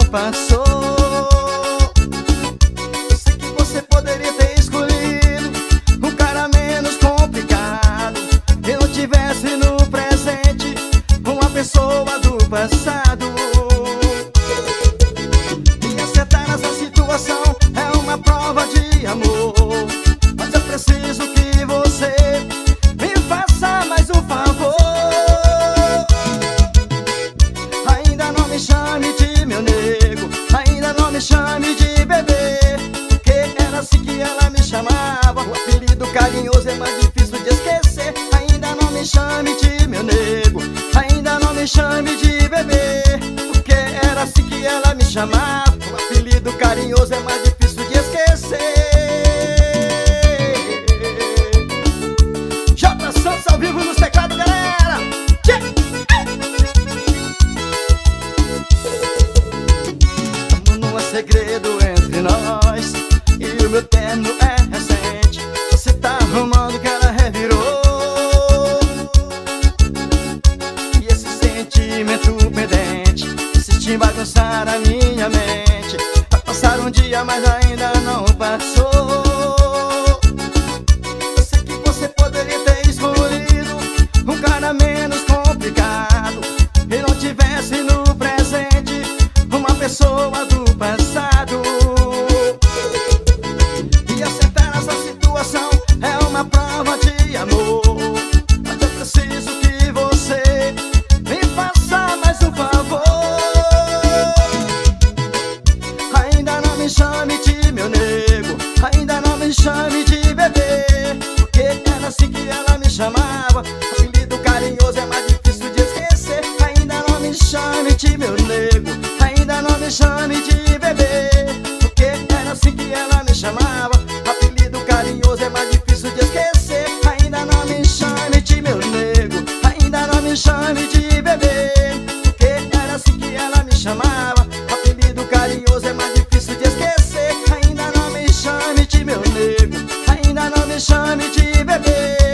passou. Eu sei que você poderia ter escolhido um cara menos complicado e não tivesse no presente uma pessoa do passado. E acertar essa situação é uma prova de amor, mas eu preciso que você me faça mais um favor. Ainda não me chame de meu nego, ainda não me chame de bebê, porque era assim que ela me chamava. O apelido carinhoso é mais difícil de esquecer. Ainda não me chame de meu nego, ainda não me chame de bebê, porque era assim que ela me chamava. O apelido carinhoso é mais difícil de esquecer. J Santos ao vivo nos teclados, galera. Não é segredo entre nós e o meu terno é recente. Você tá arrumando que ela revirou, e esse sentimento pendente insiste em bagunçar a minha mente. Vai passar um dia, mas ainda não passou. Eu sei que você poderia ter escolhido um cara menos complicado e não tivesse no presente uma pessoa do passado. E acertar essa situação é uma prova de amor, mas eu preciso que você me faça mais um favor. Ainda não me chame de meu nego, ainda não me chame de bebê, porque era assim que ela me chamava. Apelido carinhoso é mais difícil de esquecer. Ainda não me chame de meu nego, ainda não me chame de bebê, porque era assim que ela me chamava. Apelido carinhoso é mais difícil de esquecer. Ainda não me chame de meu nego, ainda não me chame de bebê, porque era assim que ela me chamava. Apelido carinhoso é mais difícil de esquecer. Ainda não me chame de meu nego, ainda não me chame de bebê,